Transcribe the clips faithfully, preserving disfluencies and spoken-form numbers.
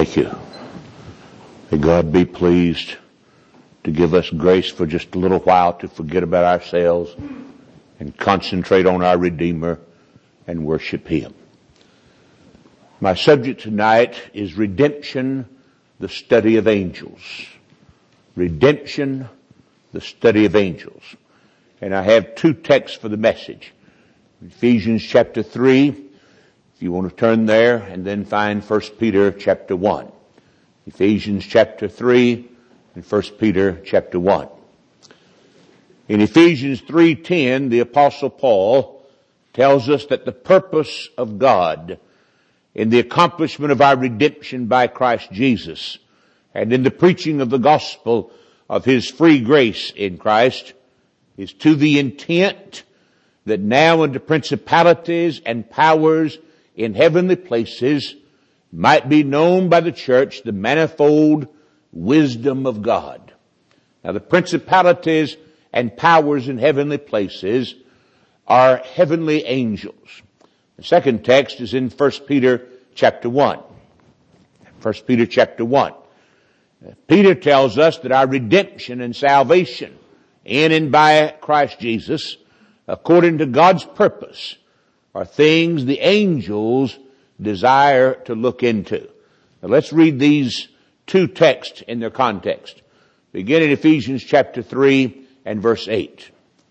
Thank you. May God be pleased to give us grace for just a little while to forget about ourselves and concentrate on our Redeemer and worship Him. My subject tonight is redemption, the study of angels. Redemption, the study of angels. And I have two texts for the message. Ephesians chapter three, if you want to turn there, and then find First Peter chapter one. Ephesians chapter three and First Peter chapter one. In Ephesians three ten, the Apostle Paul tells us that the purpose of God in the accomplishment of our redemption by Christ Jesus and in the preaching of the gospel of His free grace in Christ is to the intent that now unto principalities and powers in heavenly places might be known by the church the manifold wisdom of God. Now the principalities and powers in heavenly places are heavenly angels. The second text is in First Peter chapter one. First Peter chapter one. Peter tells us that our redemption and salvation in and by Christ Jesus, according to God's purpose, are things the angels desire to look into. Now let's read these two texts in their context. Begin in Ephesians chapter three and verse eight.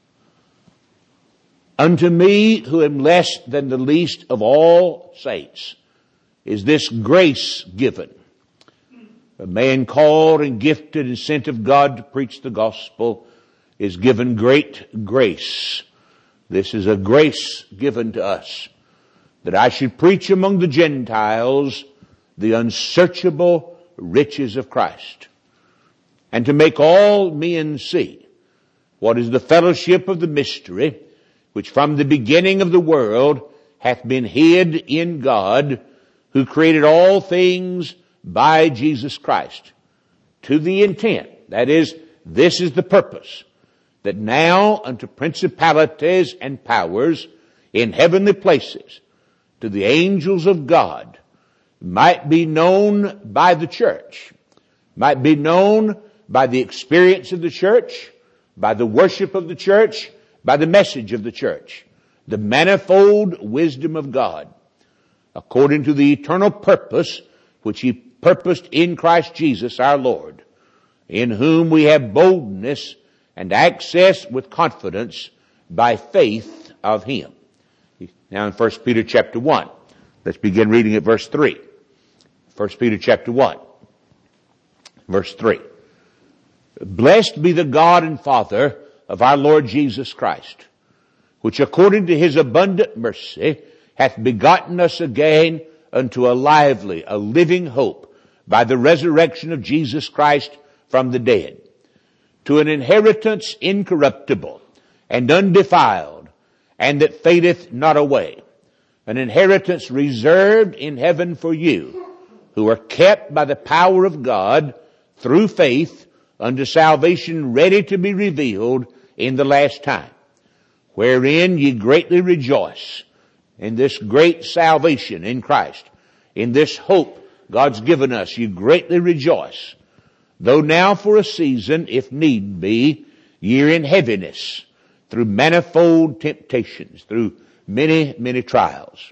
Unto me, who am less than the least of all saints, is this grace given. A man called and gifted and sent of God to preach the gospel is given great grace. This is a grace given to us, that I should preach among the Gentiles the unsearchable riches of Christ, and to make all men see what is the fellowship of the mystery, which from the beginning of the world hath been hid in God, who created all things by Jesus Christ, to the intent, that is, this is the purpose, that now unto principalities and powers in heavenly places, to the angels of God, might be known by the church, might be known by the experience of the church, by the worship of the church, by the message of the church, the manifold wisdom of God, according to the eternal purpose which He purposed in Christ Jesus our Lord, in whom we have boldness and access with confidence by faith of Him. Now in First Peter chapter one, let's begin reading at verse three. First Peter chapter one, verse three. Blessed be the God and Father of our Lord Jesus Christ, which according to His abundant mercy hath begotten us again unto a lively, a living hope by the resurrection of Jesus Christ from the dead, to an inheritance incorruptible and undefiled, and that fadeth not away, an inheritance reserved in heaven for you, who are kept by the power of God through faith unto salvation ready to be revealed in the last time, wherein ye greatly rejoice, in this great salvation in Christ, in this hope God's given us, you greatly rejoice, though now for a season, if need be, ye are in heaviness, through manifold temptations, through many, many trials.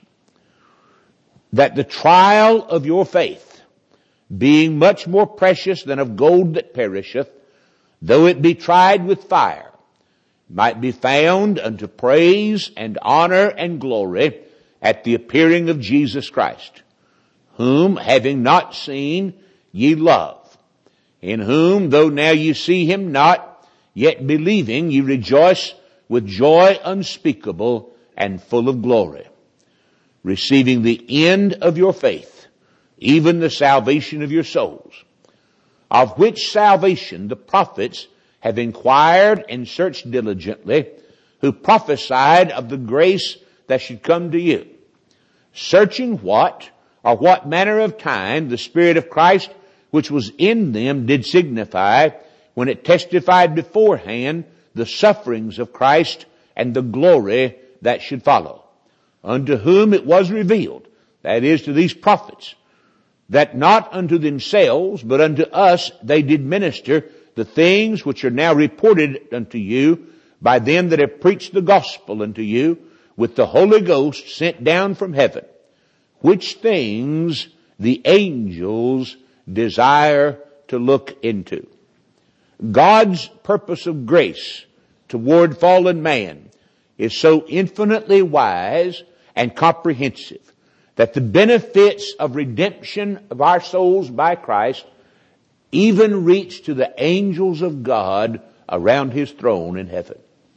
That the trial of your faith, being much more precious than of gold that perisheth, though it be tried with fire, might be found unto praise and honor and glory at the appearing of Jesus Christ, whom, having not seen, ye love, in whom, though now ye see Him not, yet believing ye rejoice with joy unspeakable and full of glory, receiving the end of your faith, even the salvation of your souls, of which salvation the prophets have inquired and searched diligently, who prophesied of the grace that should come to you, searching what or what manner of time the Spirit of Christ which was in them did signify, when it testified beforehand the sufferings of Christ and the glory that should follow, unto whom it was revealed, that is, to these prophets, that not unto themselves, but unto us they did minister the things which are now reported unto you by them that have preached the gospel unto you with the Holy Ghost sent down from heaven, which things the angels desire to look into. God's purpose of grace toward fallen man is so infinitely wise and comprehensive that the benefits of redemption of our souls by Christ even reach to the angels of God around His throne in heaven.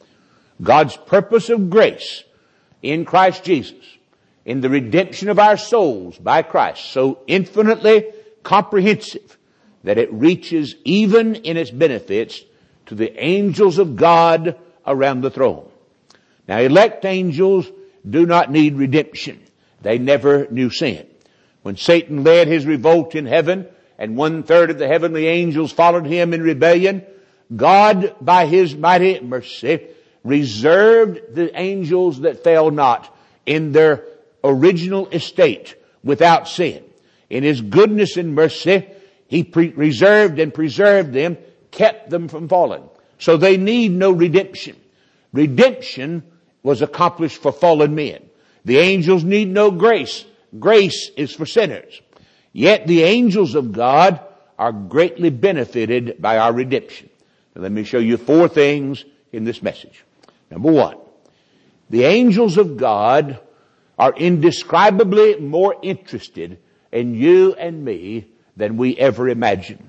God's purpose of grace in Christ Jesus, in the redemption of our souls by Christ, so infinitely comprehensive that it reaches even in its benefits to the angels of God around the throne. Now, elect angels do not need redemption. They never knew sin. When Satan led his revolt in heaven and one third of the heavenly angels followed him in rebellion, God, by His mighty mercy, reserved the angels that fell not in their original estate without sin. In His goodness and mercy, He pre- reserved and preserved them, kept them from falling. So they need no redemption. Redemption was accomplished for fallen men. The angels need no grace. Grace is for sinners. Yet the angels of God are greatly benefited by our redemption. Now let me show you four things in this message. Number one, the angels of God are indescribably more interested in you and me than we ever imagined.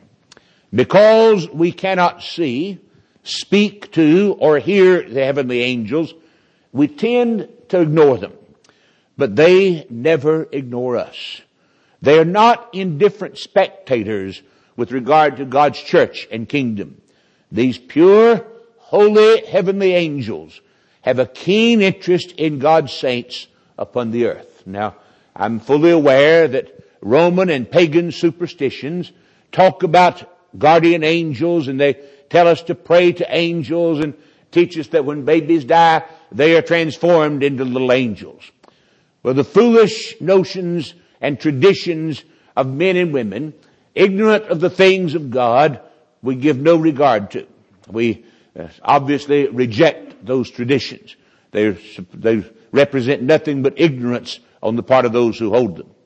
Because we cannot see, speak to, or hear the heavenly angels, we tend to ignore them. But they never ignore us. They are not indifferent spectators with regard to God's church and kingdom. These pure, holy, heavenly angels have a keen interest in God's saints upon the earth. Now, I'm fully aware that Roman and pagan superstitions talk about guardian angels, and they tell us to pray to angels and teach us that when babies die, they are transformed into little angels. Well, the foolish notions and traditions of men and women, ignorant of the things of God, we give no regard to. We uh, obviously reject those traditions. They they represent nothing but ignorance on the part of those who hold them.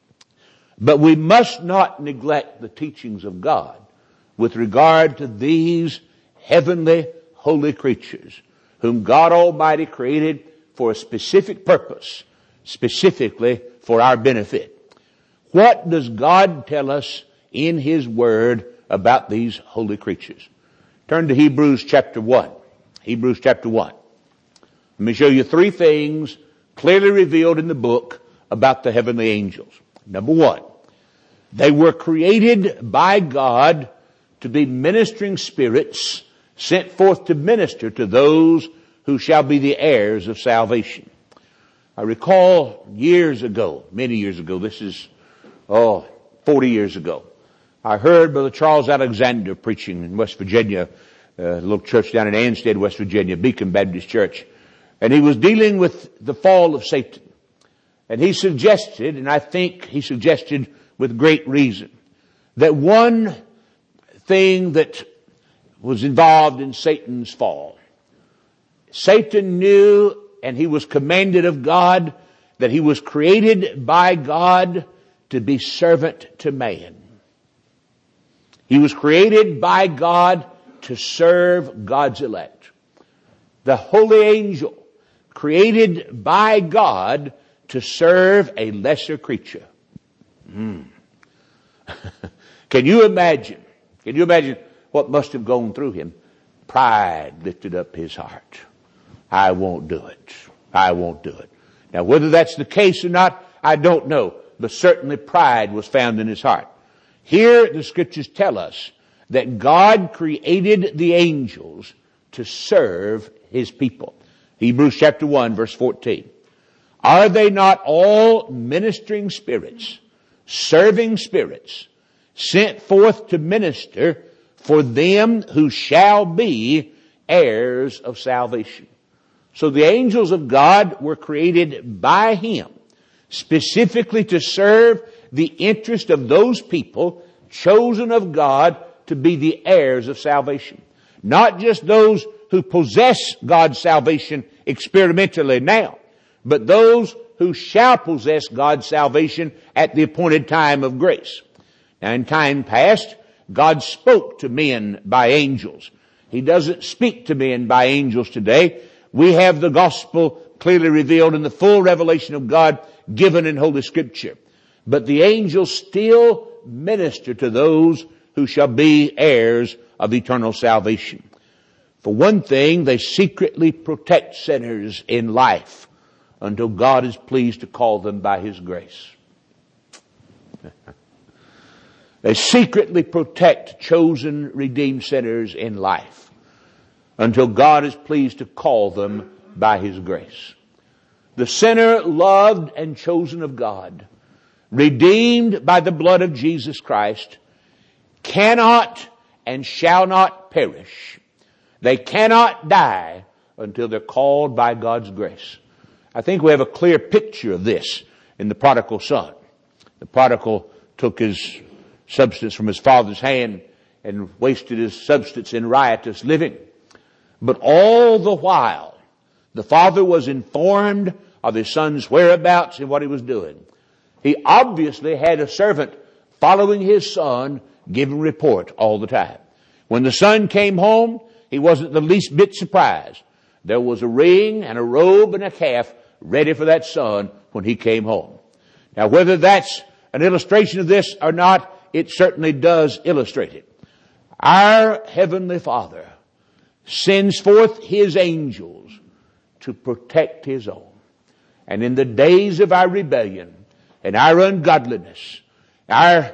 But we must not neglect the teachings of God with regard to these heavenly, holy creatures whom God Almighty created for a specific purpose, specifically for our benefit. What does God tell us in His Word about these holy creatures? Turn to Hebrews chapter one. Hebrews chapter one. Let me show you three things clearly revealed in the book about the heavenly angels. Number one, they were created by God to be ministering spirits sent forth to minister to those who shall be the heirs of salvation. I recall years ago, many years ago, this is, oh, forty years ago, I heard Brother Charles Alexander preaching in West Virginia, a little church down in Ansted, West Virginia, Beacon Baptist Church. And he was dealing with the fall of Satan. And he suggested, and I think he suggested with great reason, that one thing that was involved in Satan's fall, Satan knew, and he was commanded of God, that he was created by God to be servant to man. He was created by God to serve God's elect. The holy angel created by God to serve a lesser creature. Mm. Can you imagine? Can you imagine what must have gone through him? Pride lifted up his heart. I won't do it. I won't do it. Now, whether that's the case or not, I don't know. But certainly pride was found in his heart. Here the scriptures tell us that God created the angels to serve His people. Hebrews chapter one, verse fourteen. Are they not all ministering spirits, serving spirits, sent forth to minister for them who shall be heirs of salvation? So the angels of God were created by Him specifically to serve the interest of those people chosen of God to be the heirs of salvation. Not just those who possess God's salvation experimentally now, but those who shall possess God's salvation at the appointed time of grace. Now, in time past, God spoke to men by angels. He doesn't speak to men by angels today. We have the gospel clearly revealed in the full revelation of God given in Holy Scripture. But the angels still minister to those who shall be heirs of eternal salvation. For one thing, they secretly protect sinners in life until God is pleased to call them by His grace. They secretly protect chosen, redeemed sinners in life until God is pleased to call them by His grace. The sinner loved and chosen of God, redeemed by the blood of Jesus Christ, cannot and shall not perish. They cannot die until they're called by God's grace. I think we have a clear picture of this in the prodigal son. The prodigal took his substance from his father's hand and wasted his substance in riotous living. But all the while, the father was informed of his son's whereabouts and what he was doing. He obviously had a servant following his son, giving report all the time. When the son came home, he wasn't the least bit surprised. There was a ring and a robe and a calf ready for that son when he came home. Now, whether that's an illustration of this or not, it certainly does illustrate it. Our Heavenly Father sends forth His angels to protect His own. And in the days of our rebellion and our ungodliness, our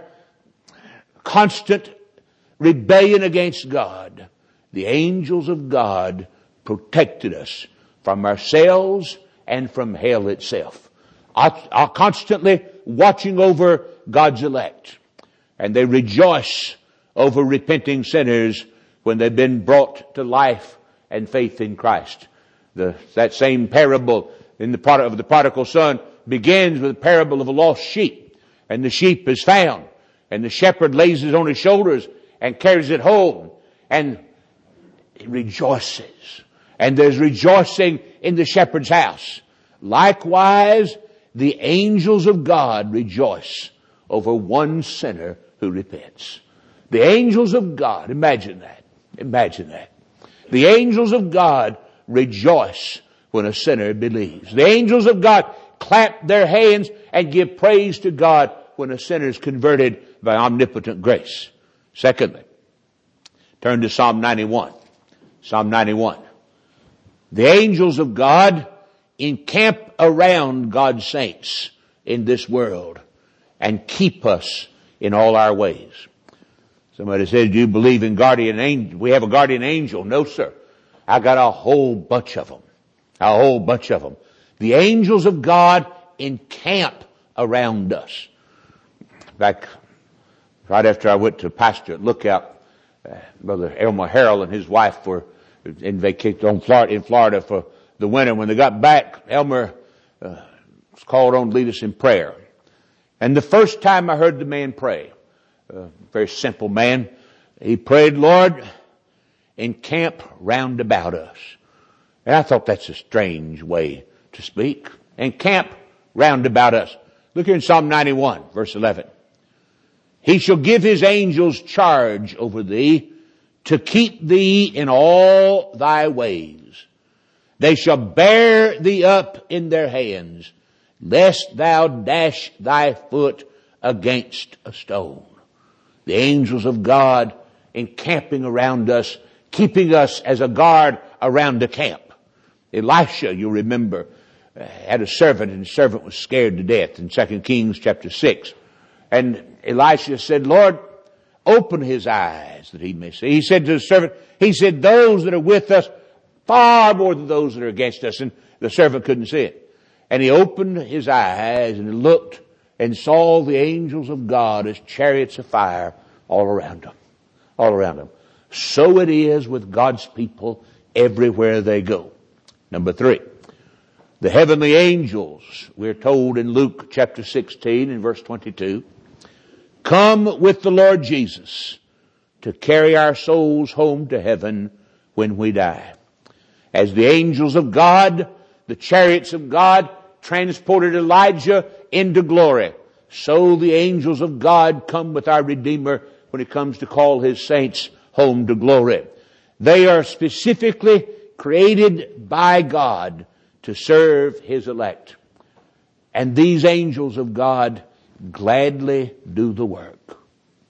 constant rebellion against God, the angels of God protected us from ourselves and from hell itself, are constantly watching over God's elect. And they rejoice over repenting sinners when they've been brought to life and faith in Christ. The, that same parable in the prod- of the prodigal son begins with the parable of a lost sheep. And the sheep is found. And the shepherd lays it on his shoulders and carries it home. And he rejoices. And there's rejoicing in the shepherd's house. Likewise, the angels of God rejoice over one sinner who repents. The angels of God, imagine that. Imagine that. The angels of God rejoice when a sinner believes. The angels of God clap their hands and give praise to God when a sinner is converted by omnipotent grace. Secondly, turn to Psalm ninety-one. Psalm ninety-one. The angels of God encamp around God's saints in this world and keep us in all our ways. Somebody said, do you believe in guardian angel? We have a guardian angel. No, sir. I got a whole bunch of them. A whole bunch of them. The angels of God encamp around us. Back right after I went to pastor at Lookout, uh, Brother Elmer Harrell and his wife were in vacation on Florida, in Florida for the winter. When they got back, Elmer uh, was called on to lead us in prayer. And the first time I heard the man pray, a very simple man, he prayed, Lord, encamp round about us. And I thought that's a strange way to speak. Encamp round about us. Look here in Psalm ninety-one, verse eleven. He shall give His angels charge over thee to keep thee in all thy ways. They shall bear thee up in their hands, lest thou dash thy foot against a stone. The angels of God encamping around us, keeping us as a guard around the camp. Elisha, you remember, had a servant, and the servant was scared to death in Second Kings chapter six. And Elisha said, Lord, open his eyes that he may see. He said to the servant, he said, those that are with us far more than those that are against us. And the servant couldn't see it. And he opened his eyes and looked and saw the angels of God as chariots of fire all around him. All around him. So it is with God's people everywhere they go. Number three. The heavenly angels, we're told in Luke chapter sixteen and verse twenty-two, come with the Lord Jesus to carry our souls home to heaven when we die. As the angels of God, the chariots of God, transported Elijah into glory, so the angels of God come with our Redeemer when he comes to call his saints home to glory. They are specifically created by God to serve his elect. And these angels of God gladly do the work.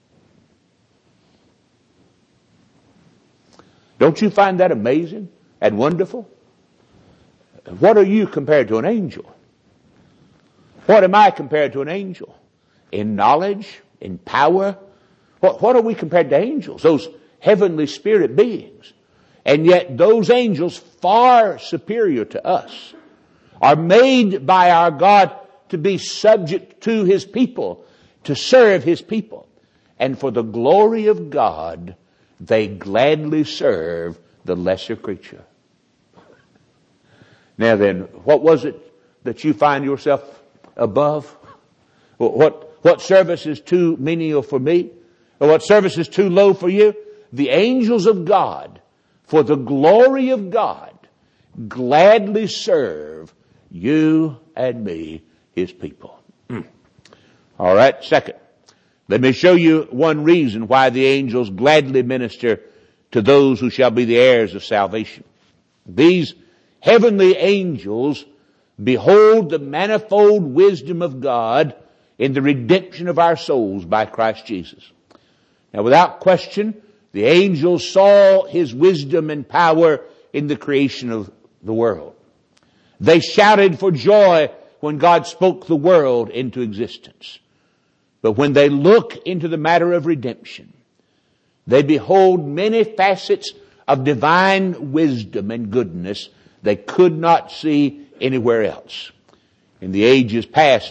Don't you find that amazing and wonderful? What are you compared to an angel? What am I compared to an angel? In knowledge, in power? What, what are we compared to angels? Those heavenly spirit beings. And yet those angels, far superior to us, are made by our God to be subject to his people, to serve his people. And for the glory of God, they gladly serve the lesser creature. Now then, what was it that you find yourself above? What, what service is too menial for me? Or what service is too low for you? The angels of God, for the glory of God, gladly serve you and me, his people. Mm. All right, second, let me show you one reason why the angels gladly minister to those who shall be the heirs of salvation. These heavenly angels behold the manifold wisdom of God in the redemption of our souls by Christ Jesus. Now, without question, the angels saw his wisdom and power in the creation of the world. They shouted for joy when God spoke the world into existence. But when they look into the matter of redemption, they behold many facets of divine wisdom and goodness they could not see anywhere else. In the ages past,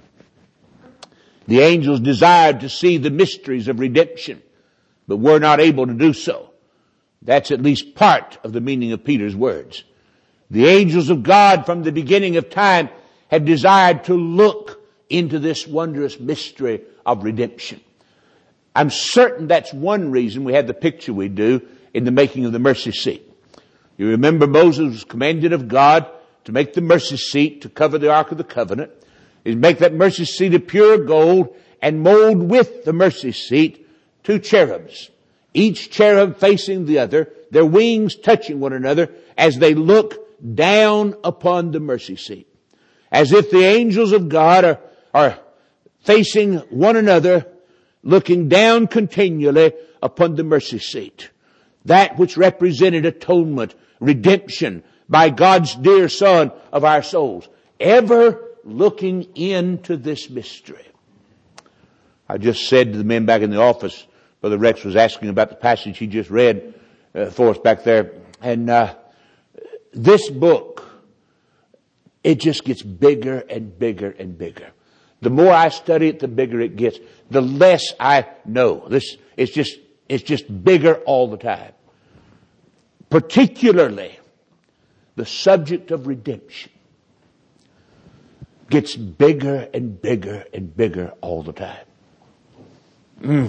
the angels desired to see the mysteries of redemption, but were not able to do so. That's at least part of the meaning of Peter's words. The angels of God from the beginning of time have desired to look into this wondrous mystery of redemption. I'm certain that's one reason we have the picture we do in the making of the mercy seat. You remember Moses was commanded of God to make the mercy seat to cover the Ark of the Covenant. Is make that mercy seat of pure gold and mold with the mercy seat two cherubs, each cherub facing the other, their wings touching one another as they look down upon the mercy seat. As if the angels of God are, are facing one another, looking down continually upon the mercy seat. That which represented atonement, redemption by God's dear Son of our souls. Ever looking into this mystery. I just said to the men back in the office, Brother Rex was asking about the passage he just read uh, for us back there. And uh, this book, it just gets bigger and bigger and bigger. The more I study it, the bigger it gets. The less I know. This it's just it's just bigger all the time. Particularly the subject of redemption gets bigger and bigger and bigger all the time. Mm.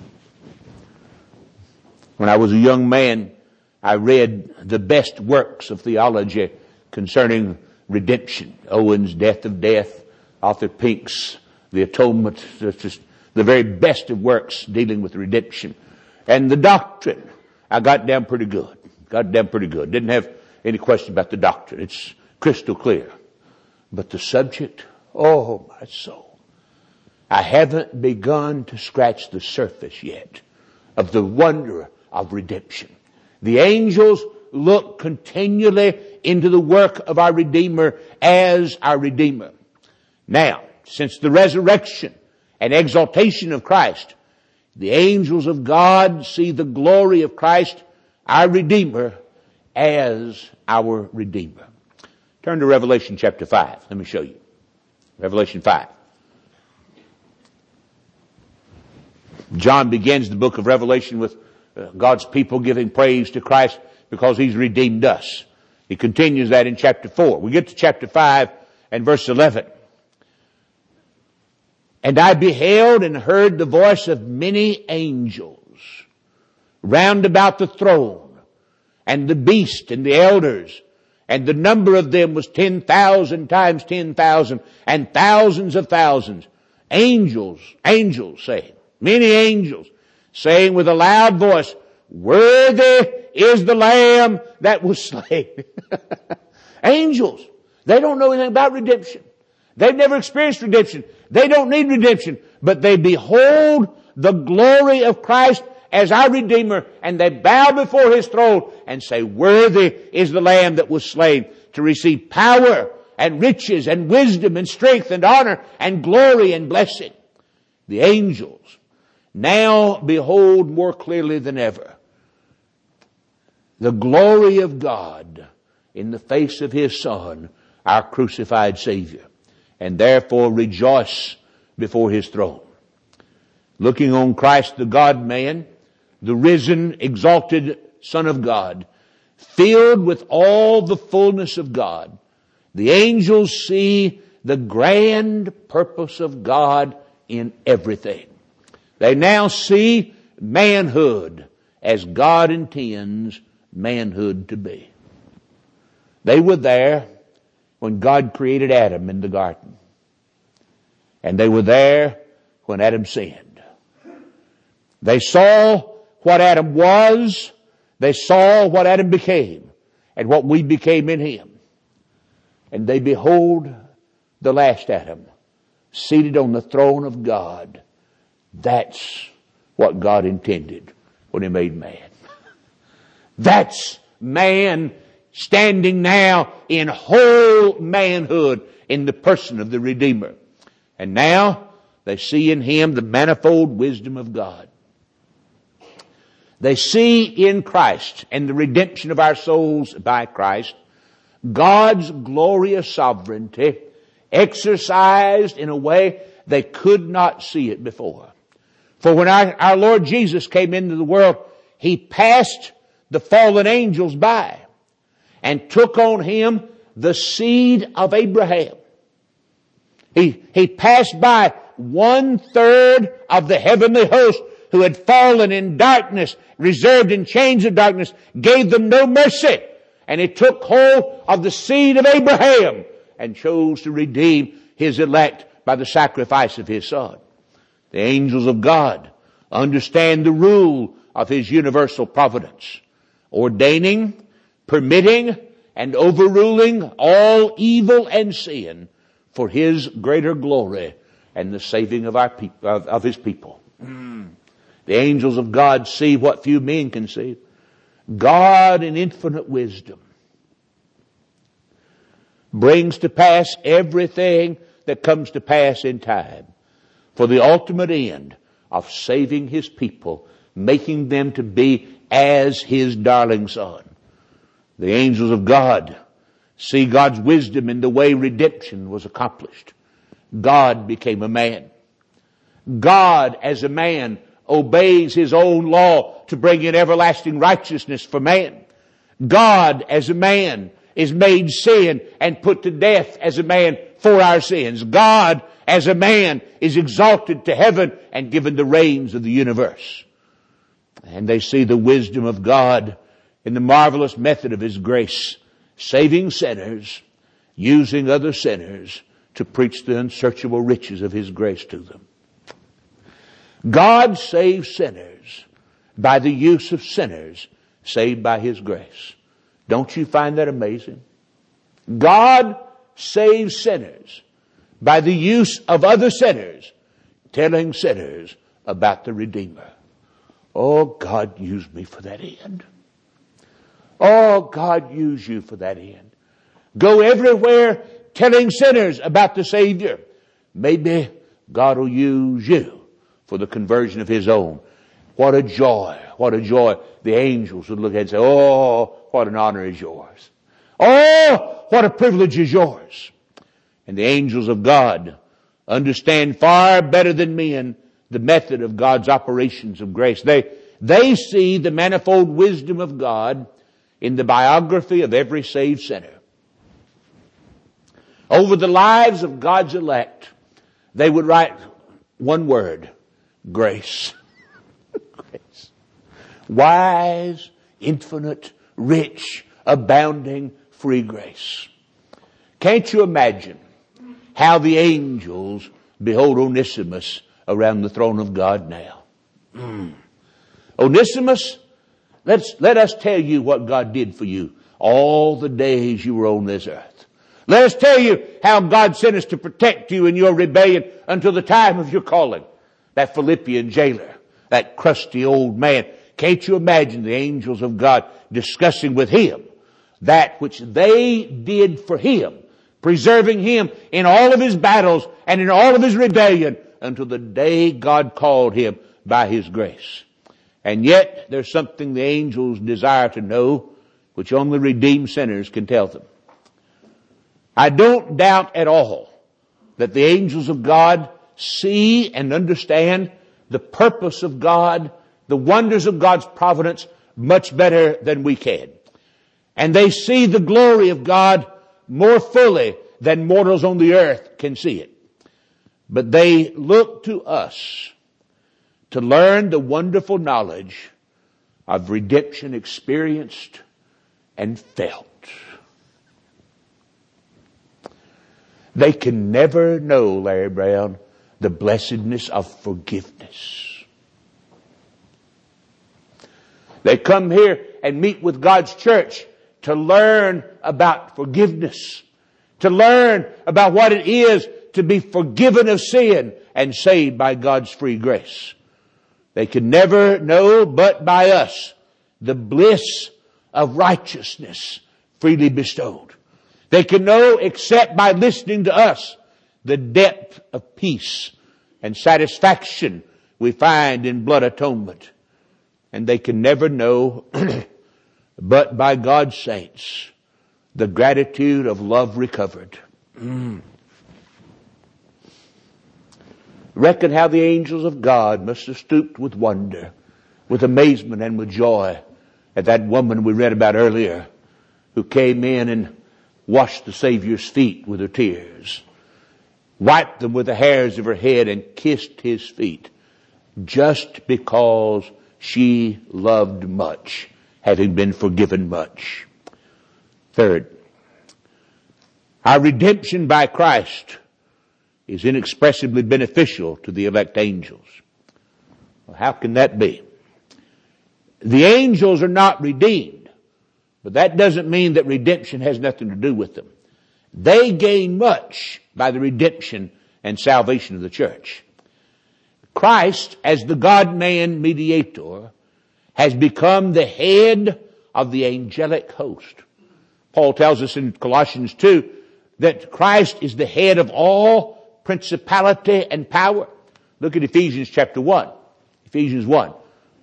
When I was a young man, I read the best works of theology concerning redemption. Owen's Death of Death, Arthur Pink's The Atonement, just the very best of works dealing with redemption. And the doctrine, I got down pretty good. Got down pretty good. Didn't have any question about the doctrine. It's crystal clear. But the subject, oh my soul. I haven't begun to scratch the surface yet of the wonder of redemption. The angels look continually into the work of our Redeemer as our Redeemer. Now, since the resurrection and exaltation of Christ, the angels of God see the glory of Christ, our Redeemer, as our Redeemer. Turn to Revelation chapter five. Let me show you. Revelation five. John begins the book of Revelation with uh, God's people giving praise to Christ because He's redeemed us. He continues that in chapter four. We get to chapter five and verse eleven. And I beheld and heard the voice of many angels round about the throne, and the beast and the elders, and the number of them was ten thousand times ten thousand, and thousands of thousands. Angels, angels saying, many angels saying with a loud voice, worthy is the Lamb that was slain. Angels. They don't know anything about redemption. They've never experienced redemption. They don't need redemption. But they behold the glory of Christ as our Redeemer, and they bow before His throne and say, worthy is the Lamb that was slain to receive power and riches and wisdom and strength and honor and glory and blessing. The angels now behold more clearly than ever the glory of God in the face of His Son, our crucified Savior, and therefore rejoice before His throne. Looking on Christ the God-man, the risen, exalted Son of God, filled with all the fullness of God, the angels see the grand purpose of God in everything. They now see manhood as God intends manhood to be. They were there when God created Adam in the garden. And they were there when Adam sinned. They saw what Adam was. They saw what Adam became and what we became in him. And they behold the last Adam seated on the throne of God. That's what God intended when He made man. That's man standing now in whole manhood in the person of the Redeemer. And now they see in Him the manifold wisdom of God. They see in Christ and the redemption of our souls by Christ God's glorious sovereignty exercised in a way they could not see it before. For when our, our Lord Jesus came into the world, He passed the fallen angels by and took on Him the seed of Abraham. He, he passed by one third of the heavenly host who had fallen in darkness, reserved in chains of darkness, gave them no mercy. And He took hold of the seed of Abraham and chose to redeem His elect by the sacrifice of His Son. The angels of God understand the rule of His universal providence, ordaining, permitting, and overruling all evil and sin for His greater glory and the saving of our people, of, of His people. Mm. The angels of God see what few men can see. God in infinite wisdom brings to pass everything that comes to pass in time for the ultimate end of saving His people, making them to be as His darling Son. The angels of God see God's wisdom in the way redemption was accomplished. God became a man. God as a man obeys His own law to bring in everlasting righteousness for man. God as a man is made sin and put to death as a man for our sins. God as a man is exalted to heaven and given the reins of the universe. And they see the wisdom of God in the marvelous method of His grace, saving sinners, using other sinners to preach the unsearchable riches of His grace to them. God saves sinners by the use of sinners saved by His grace. Don't you find that amazing? God saves sinners by the use of other sinners, telling sinners about the Redeemer. Oh, God, use me for that end. Oh, God, use you for that end. Go everywhere telling sinners about the Savior. Maybe God will use you for the conversion of His own. What a joy, what a joy. The angels would look at and say, oh, what an honor is yours. Oh, what a privilege is yours. And the angels of God understand far better than men the method of God's operations of grace. They, they see the manifold wisdom of God in the biography of every saved sinner. Over the lives of God's elect, they would write one word: grace. Grace. Wise, infinite, rich, abounding, free grace. Can't you imagine how the angels behold Onesimus around the throne of God now? Mm. Onesimus, let's, let us tell you what God did for you all the days you were on this earth. Let us tell you how God sent us to protect you in your rebellion until the time of your calling. That Philippian jailer, that crusty old man. Can't you imagine the angels of God discussing with him that which they did for him, preserving him in all of his battles and in all of his rebellion until the day God called him by his grace. And yet there's something the angels desire to know, which only redeemed sinners can tell them. I don't doubt at all that the angels of God see and understand the purpose of God, the wonders of God's providence much better than we can. And they see the glory of God more fully than mortals on the earth can see it. But they look to us to learn the wonderful knowledge of redemption experienced and felt. They can never know, Larry Brown, the blessedness of forgiveness. They come here and meet with God's church to learn about forgiveness, to learn about what it is to be forgiven of sin and saved by God's free grace. They can never know but by us the bliss of righteousness freely bestowed. They can know except by listening to us the depth of peace and satisfaction we find in blood atonement. And they can never know but by God's saints the gratitude of love recovered. Mm. Reckon how the angels of God must have stooped with wonder, with amazement and with joy at that woman we read about earlier who came in and washed the Savior's feet with her tears, wiped them with the hairs of her head and kissed his feet just because she loved much, having been forgiven much. Third, our redemption by Christ is inexpressibly beneficial to the elect angels. Well, how can that be? The angels are not redeemed, but that doesn't mean that redemption has nothing to do with them. They gain much by the redemption and salvation of the church. Christ, as the God-man mediator, has become the head of the angelic host. Paul tells us in Colossians two that Christ is the head of all principality and power. Look at Ephesians chapter one. Ephesians one.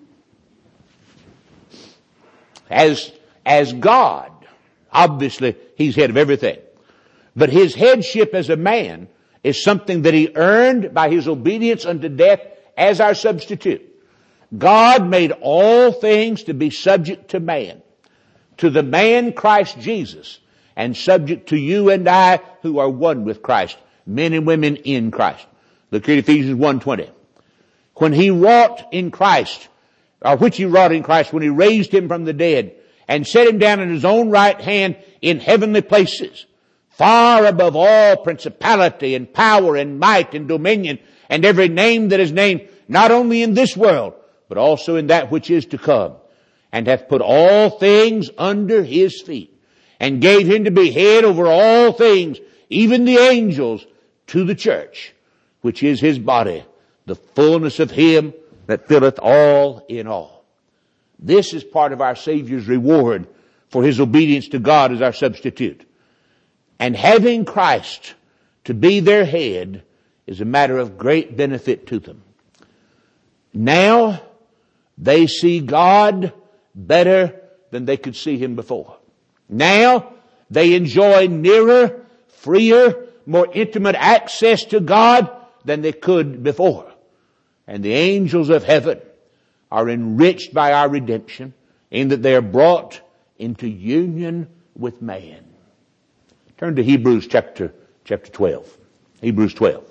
As, as God, obviously He's head of everything. But His headship as a man is something that He earned by His obedience unto death as our substitute. God made all things to be subject to man, to the man Christ Jesus, and subject to you and I who are one with Christ, men and women in Christ. Look at Ephesians one twenty. When He wrought in Christ, or which He wrought in Christ, when He raised Him from the dead and set Him down in His own right hand in heavenly places, far above all principality and power and might and dominion and every name that is named, not only in this world, but also in that which is to come, and hath put all things under His feet, and gave Him to be head over all things, even the angels, to the church, which is His body, the fullness of Him that filleth all in all. This is part of our Savior's reward for His obedience to God as our substitute. And having Christ to be their head is a matter of great benefit to them. Now they see God better than they could see Him before. Now they enjoy nearer, freer, more intimate access to God than they could before. And the angels of heaven are enriched by our redemption in that they are brought into union with man. Turn to Hebrews chapter, chapter twelve. Hebrews twelve.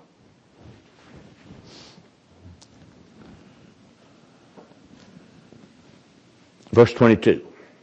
Verse twenty-two.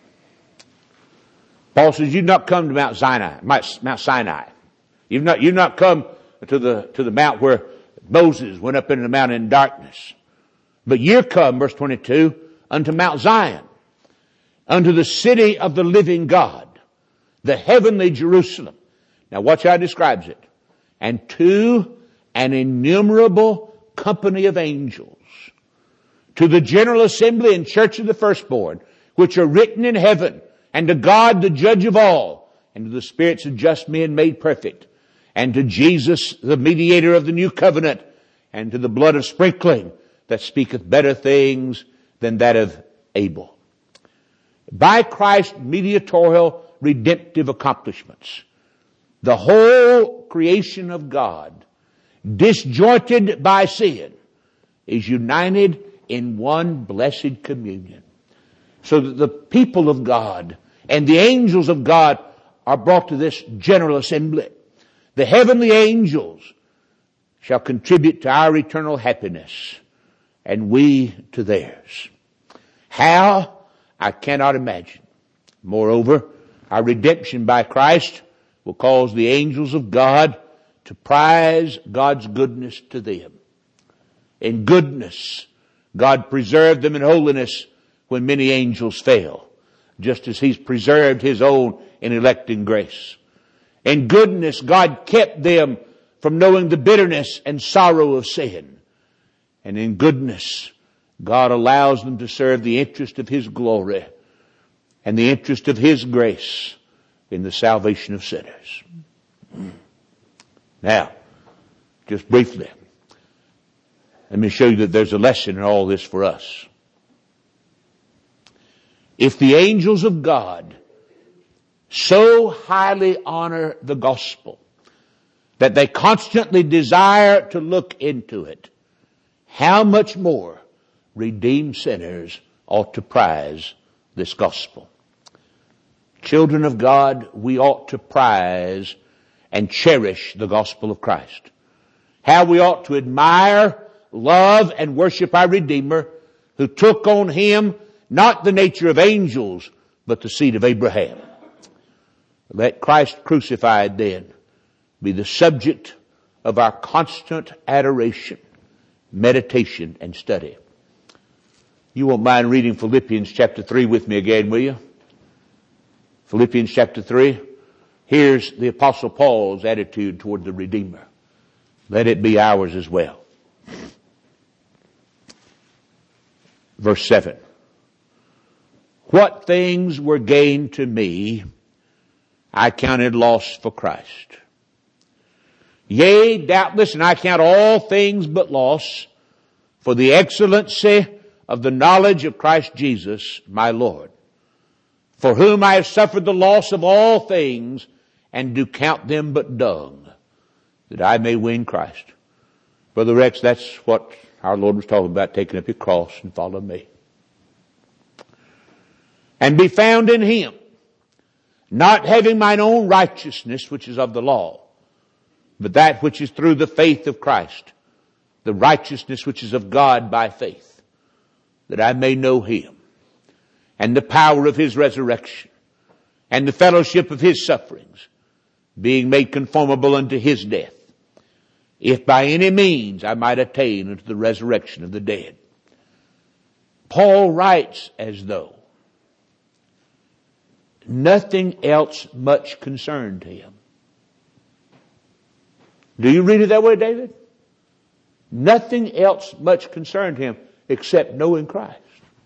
Paul says, you've not come to Mount Sinai, Mount Sinai. You've not, you've not come to the, to the mount where Moses went up into the mountain in darkness. But you're come, verse twenty-two, unto Mount Zion, unto the city of the living God, the heavenly Jerusalem. Now watch how it describes it. And to an innumerable company of angels, to the general assembly and church of the firstborn, which are written in heaven, and to God the judge of all, and to the spirits of just men made perfect, and to Jesus the mediator of the new covenant, and to the blood of sprinkling that speaketh better things than that of Abel. By Christ's mediatorial redemptive accomplishments, the whole creation of God, disjointed by sin, is united in one blessed communion. So that the people of God and the angels of God are brought to this general assembly. The heavenly angels shall contribute to our eternal happiness, and we to theirs. How? I cannot imagine. Moreover, our redemption by Christ will cause the angels of God to prize God's goodness to them. In goodness, God preserved them in holiness when many angels fell, just as He's preserved His own in electing grace. In goodness, God kept them from knowing the bitterness and sorrow of sin. And in goodness, God allows them to serve the interest of His glory and the interest of His grace in the salvation of sinners. Now, just briefly, let me show you that there's a lesson in all this for us. If the angels of God so highly honor the gospel that they constantly desire to look into it, how much more redeemed sinners ought to prize this gospel. Children of God, we ought to prize and cherish the gospel of Christ. How we ought to admire, love, and worship our Redeemer, who took on Him not the nature of angels, but the seed of Abraham. Let Christ crucified then be the subject of our constant adoration, meditation, and study. You won't mind reading Philippians chapter three with me again, will you? Philippians chapter three. Here's the Apostle Paul's attitude toward the Redeemer. Let it be ours as well. Verse seven. What things were gained to me, I counted loss for Christ. Yea, doubtless, and I count all things but loss for the excellency of the knowledge of Christ Jesus, my Lord, for whom I have suffered the loss of all things, and do count them but dung, that I may win Christ. Brother Rex, that's what our Lord was talking about, taking up your cross and follow me. And be found in Him, not having mine own righteousness, which is of the law, but that which is through the faith of Christ, the righteousness which is of God by faith, that I may know Him, and the power of His resurrection, and the fellowship of His sufferings, being made conformable unto His death, if by any means I might attain unto the resurrection of the dead. Paul writes as though nothing else much concerned him. Do you read it that way, David? Nothing else much concerned him except knowing Christ.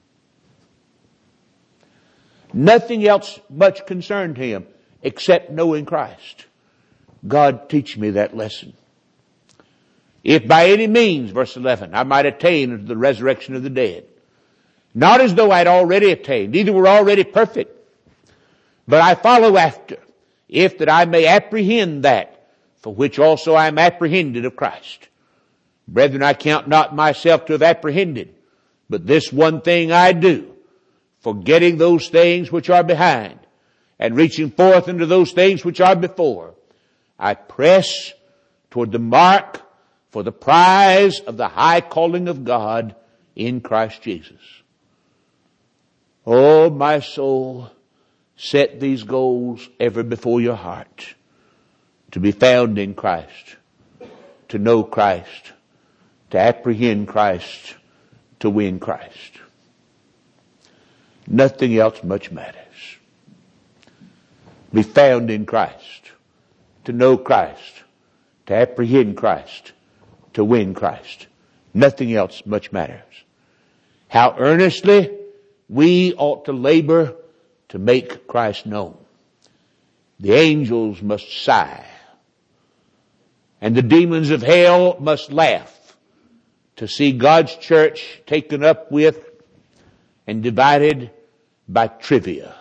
Nothing else much concerned him except knowing Christ. God, teach me that lesson. If by any means, verse eleven, I might attain unto the resurrection of the dead. Not as though I'd already attained, neither were already perfect, but I follow after, if that I may apprehend that, for which also I am apprehended of Christ. Brethren, I count not myself to have apprehended, but this one thing I do, forgetting those things which are behind, and reaching forth into those things which are before, I press toward the mark for the prize of the high calling of God in Christ Jesus. Oh, my soul, set these goals ever before your heart, to be found in Christ, to know Christ, to apprehend Christ, to win Christ. Nothing else much matters. Be found in Christ, to know Christ, to apprehend Christ, to win Christ. Nothing else much matters. How earnestly we ought to labor to make Christ known. The angels must sigh, and the demons of hell must laugh to see God's church taken up with and divided by trivia.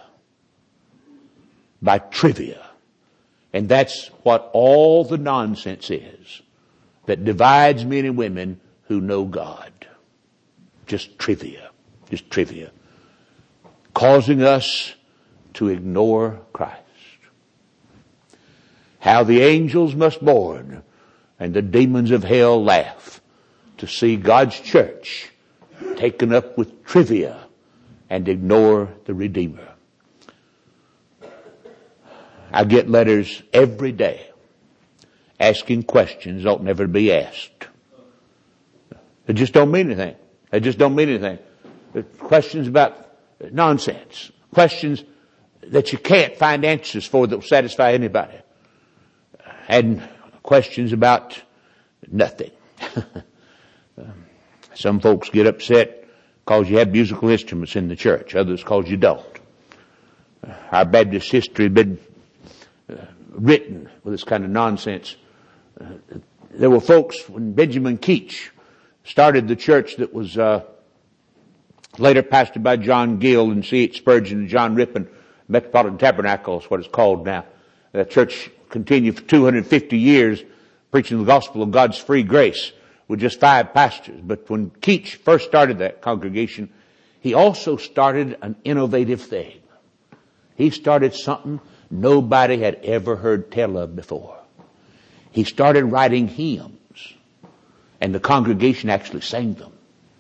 By trivia. And that's what all the nonsense is that divides men and women who know God. Just trivia. Just trivia. Causing us to ignore Christ. How the angels must mourn and the demons of hell laugh to see God's church taken up with trivia and ignore the Redeemer. I get letters every day asking questions that ought never to be asked. They just don't mean anything. They just don't mean anything. They're questions about nonsense. Questions that you can't find answers for that will satisfy anybody. And questions about nothing. Some folks get upset because you have musical instruments in the church. Others because you don't. Our Baptist history has been uh, written with this kind of nonsense. Uh, there were folks when Benjamin Keach started the church that was uh, later pastored by John Gill and C H Spurgeon and John Rippon, Metropolitan Tabernacle is what it's called now. That church continued for two hundred fifty years preaching the gospel of God's free grace with just five pastors. But when Keach first started that congregation, he also started an innovative thing. He started something nobody had ever heard tell of before. He started writing hymns, and the congregation actually sang them.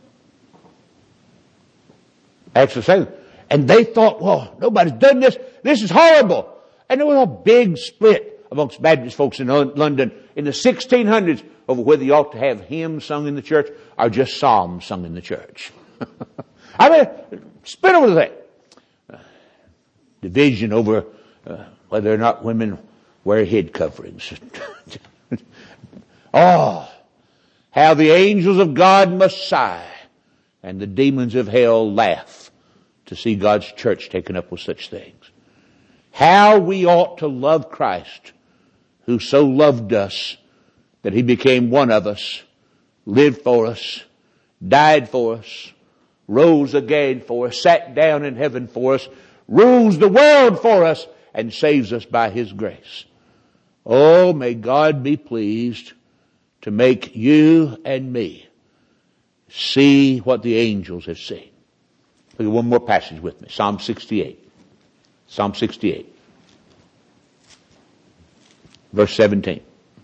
Actually sang them. And they thought, well, nobody's done this. This is horrible. And there was a big split amongst Baptist folks in London in the sixteen hundreds over whether you ought to have hymns sung in the church or just psalms sung in the church. I mean, split over the thing. Uh, division over uh, whether or not women wear head coverings. Oh, how the angels of God must sigh and the demons of hell laugh to see God's church taken up with such things. How we ought to love Christ, who so loved us that he became one of us, lived for us, died for us, rose again for us, sat down in heaven for us, rules the world for us, and saves us by his grace. Oh, may God be pleased to make you and me see what the angels have seen. Look at one more passage with me. Psalm sixty-eight. Psalm sixty-eight. Verse seventeen.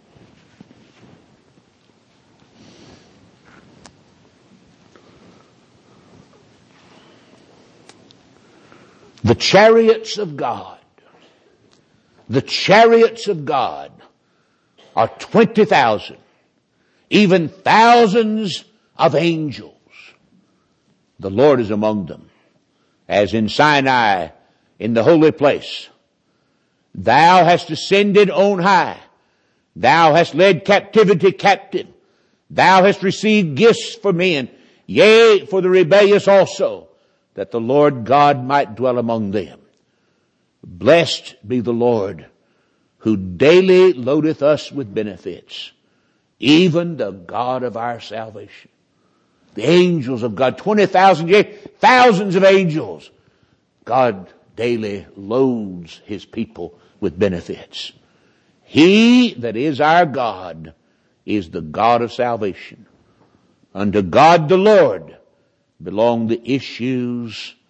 The chariots of God, the chariots of God are twenty thousand, even thousands of angels. The Lord is among them, as in Sinai in the holy place. Thou hast ascended on high. Thou hast led captivity captive. Thou hast received gifts for men, yea, for the rebellious also, that the Lord God might dwell among them. Blessed be the Lord, who daily loadeth us with benefits, even the God of our salvation. The angels of God, twenty thousand, yea, thousands of angels. God daily loads his people with benefits. He that is our God is the God of salvation. Unto God the Lord belong the issues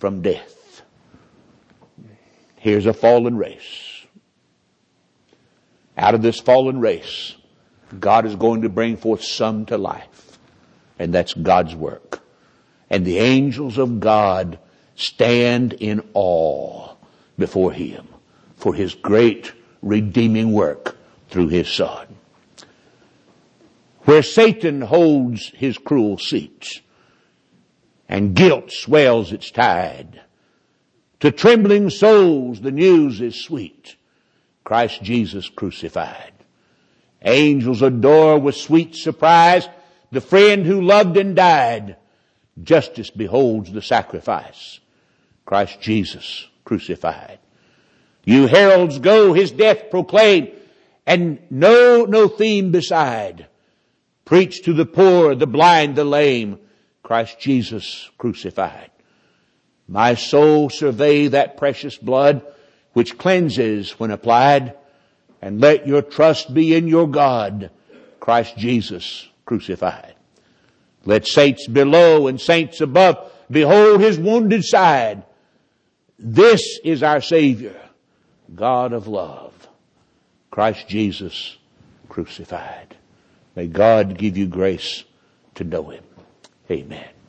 from death. Here's a fallen race. Out of this fallen race, God is going to bring forth some to life. And that's God's work. And the angels of God stand in awe before Him for His great redeeming work through His Son. Where Satan holds his cruel seat and guilt swells its tide, to trembling souls the news is sweet, Christ Jesus crucified. Angels adore with sweet surprise the friend who loved and died. Justice beholds the sacrifice, Christ Jesus crucified. You heralds go His death proclaim, and know no theme beside. Preach to the poor, the blind, the lame, Christ Jesus crucified. My soul, survey that precious blood which cleanses when applied, and let your trust be in your God, Christ Jesus crucified. Let saints below and saints above behold His wounded side. This is our Savior, God of love, Christ Jesus crucified. May God give you grace to know Him. Amen.